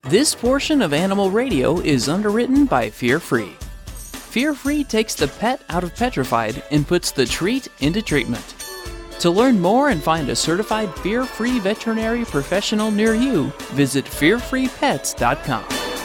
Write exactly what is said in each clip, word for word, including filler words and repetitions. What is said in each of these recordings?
This portion of Animal Radio is underwritten by Fear Free. Fear Free takes the pet out of petrified and puts the treat into treatment. To learn more and find a certified fear-free veterinary professional near you, visit fear free pets dot com.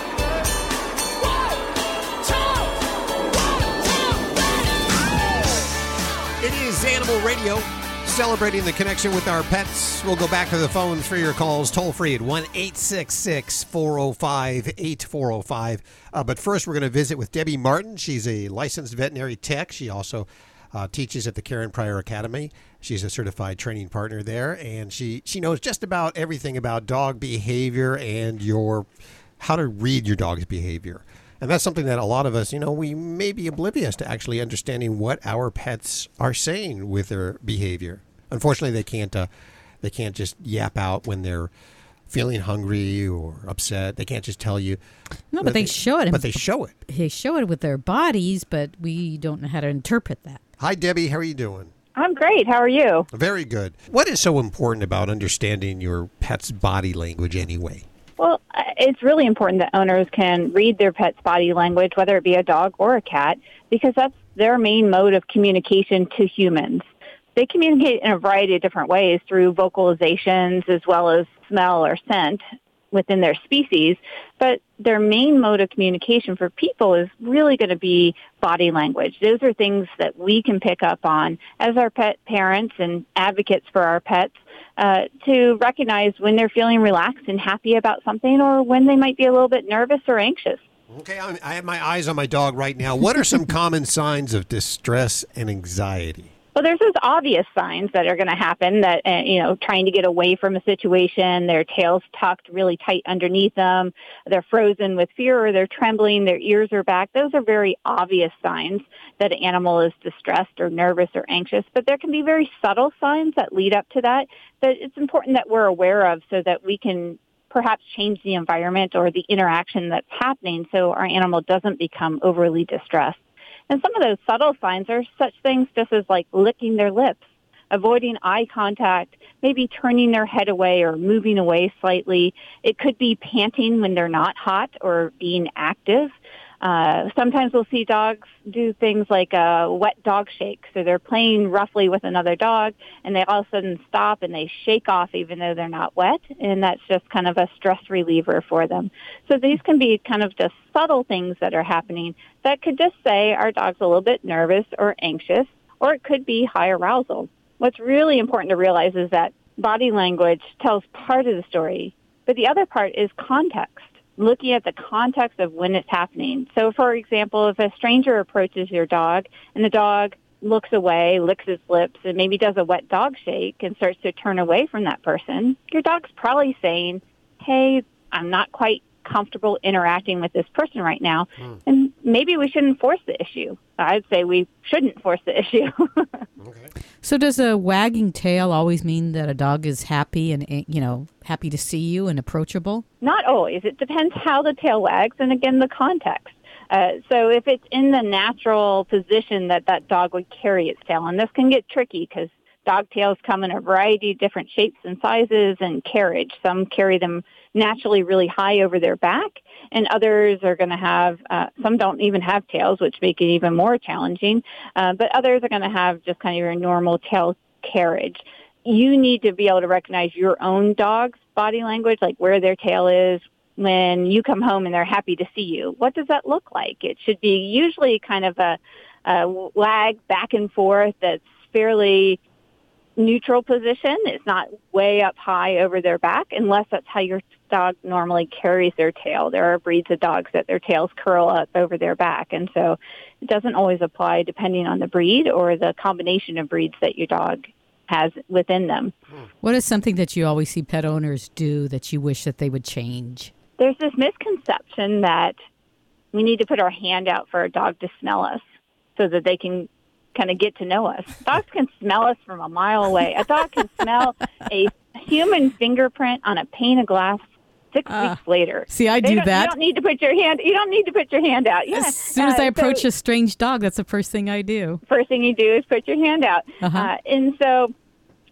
It is Animal Radio, celebrating the connection with our pets. We'll go back to the phones for your calls, toll free at one eight six six, four oh five, eight four oh five. Uh, but first, we're going to visit with Debbie Martin. She's a licensed veterinary tech. She also uh, teaches at the Karen Pryor Academy. She's a certified training partner there, and she, she knows just about everything about dog behavior and your how to read your dog's behavior. And that's something that a lot of us, you know, we may be oblivious to actually understanding what our pets are saying with their behavior. Unfortunately, they can't uh, they can't just yap out when they're feeling hungry or upset. They can't just tell you. No, but they, they show it. But they show it. They show it with their bodies, but we don't know how to interpret that. Hi, Debbie. How are you doing? I'm great. How are you? Very good. What is so important about understanding your pet's body language anyway? Well, it's really important that owners can read their pet's body language, whether it be a dog or a cat, because that's their main mode of communication to humans. They communicate in a variety of different ways through vocalizations as well as smell or scent within their species, but their main mode of communication for people is really going to be body language. Those are things that we can pick up on as our pet parents and advocates for our pets uh, to recognize when they're feeling relaxed and happy about something or when they might be a little bit nervous or anxious. Okay, I'm, I have my eyes on my dog right now. What are some common signs of distress and anxiety? Well, there's those obvious signs that are going to happen that, uh, you know, trying to get away from a situation, their tail's tucked really tight underneath them, they're frozen with fear, or they're trembling, their ears are back. Those are very obvious signs that an animal is distressed or nervous or anxious. But there can be very subtle signs that lead up to that that it's important that we're aware of so that we can perhaps change the environment or the interaction that's happening so our animal doesn't become overly distressed. And some of those subtle signs are such things just as like licking their lips, avoiding eye contact, maybe turning their head away or moving away slightly. It could be panting when they're not hot or being active. Uh, sometimes we'll see dogs do things like a wet dog shake. So they're playing roughly with another dog, and they all of a sudden stop and they shake off even though they're not wet, and that's just kind of a stress reliever for them. So these can be kind of just subtle things that are happening that could just say our dog's a little bit nervous or anxious, or it could be high arousal. What's really important to realize is that body language tells part of the story, but the other part is context. Looking at the context of when it's happening. So, for example, if a stranger approaches your dog and the dog looks away, licks its lips, and maybe does a wet dog shake and starts to turn away from that person, your dog's probably saying, hey, I'm not quite comfortable interacting with this person right now, mm. and maybe we shouldn't force the issue. I'd say we shouldn't force the issue. Okay. So does a wagging tail always mean that a dog is happy and, you know, happy to see you and approachable? Not always. It depends how the tail wags and, again, the context. Uh, so if it's in the natural position that that dog would carry its tail, and this can get tricky because dog tails come in a variety of different shapes and sizes and carriage. Some carry them naturally really high over their back, and others are going to have, uh, some don't even have tails, which make it even more challenging, uh, but others are going to have just kind of your normal tail carriage. You need to be able to recognize your own dog's body language, like where their tail is when you come home and they're happy to see you. What does that look like? It should be usually kind of a, a wag back and forth that's fairly neutral position. It's not way up high over their back unless that's how your dog normally carries their tail. There are breeds of dogs that their tails curl up over their back, and so it doesn't always apply depending on the breed or the combination of breeds that your dog has within them. What is something that you always see pet owners do that you wish that they would change? There's this misconception that we need to put our hand out for a dog to smell us so that they can kind of get to know us. Dogs can smell us from a mile away. A dog can smell a human fingerprint on a pane of glass six uh, weeks later. See, I do that. You don't need to put your hand. You don't need to put your hand out. Yeah. As soon as uh, I approach so, a strange dog, that's the first thing I do. First thing you do is put your hand out, uh-huh. uh, and so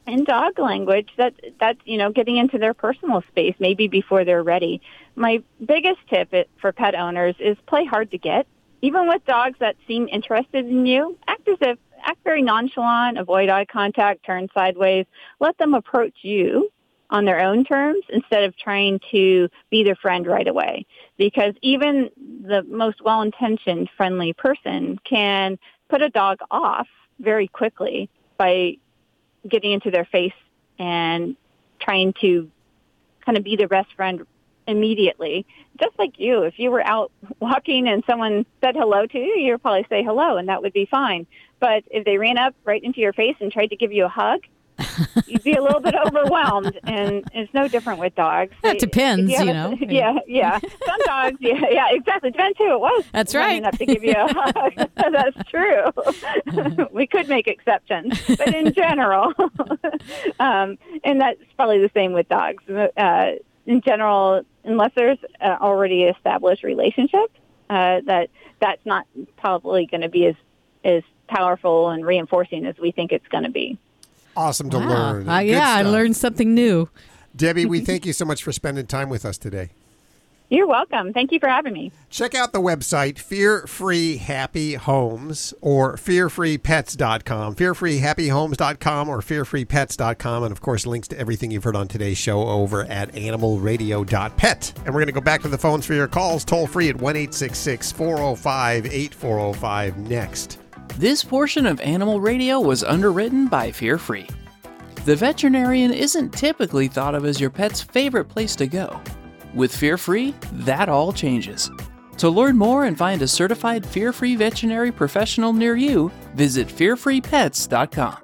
in dog language, that that's, you know, getting into their personal space, maybe before they're ready. My biggest tip for pet owners is play hard to get. Even with dogs that seem interested in you, act as if, act very nonchalant, avoid eye contact, turn sideways. Let them approach you on their own terms instead of trying to be their friend right away. Because even the most well-intentioned, friendly person can put a dog off very quickly by getting into their face and trying to kind of be their best friend immediately. Just like you, if you were out walking and someone said hello to you, you'd probably say hello, and that would be fine. But if they ran up right into your face and tried to give you a hug, you'd be a little bit overwhelmed, and it's no different with dogs. That depends, you, you know. A, yeah, yeah. Some dogs, yeah, yeah, exactly. Depends who it was. That's right. Enough to give you a hug. That's true. We could make exceptions, but in general, um, and that's probably the same with dogs. Uh, in general, unless there's uh, already established relationship, uh, that that's not probably going to be as as powerful and reinforcing as we think it's going to be. Awesome to wow. learn. Uh, yeah, I learned something new. Debbie, we thank you so much for spending time with us today. You're welcome. Thank you for having me. Check out the website, Fear Free Happy Homes, or fear free pets dot com, fear free happy homes dot com, or fear free pets dot com. And, of course, links to everything you've heard on today's show over at animal radio dot pet. And we're going to go back to the phones for your calls, toll free at one eight six six, four oh five, eight four oh five next. This portion of Animal Radio was underwritten by Fear Free. The veterinarian isn't typically thought of as your pet's favorite place to go. With Fear Free, that all changes. To learn more and find a certified Fear Free veterinary professional near you, visit fear free pets dot com.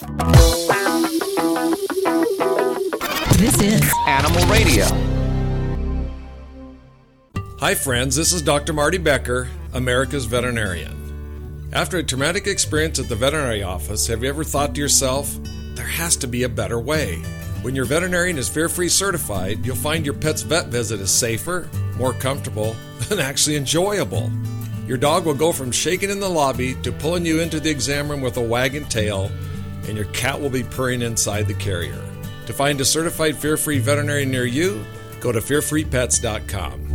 This is Animal Radio. Hi friends, this is Doctor Marty Becker, America's veterinarian. After a traumatic experience at the veterinary office, have you ever thought to yourself, there has to be a better way? When your veterinarian is Fear Free certified, you'll find your pet's vet visit is safer, more comfortable, and actually enjoyable. Your dog will go from shaking in the lobby to pulling you into the exam room with a wagging tail, and your cat will be purring inside the carrier. To find a certified Fear Free veterinarian near you, go to fear free pets dot com.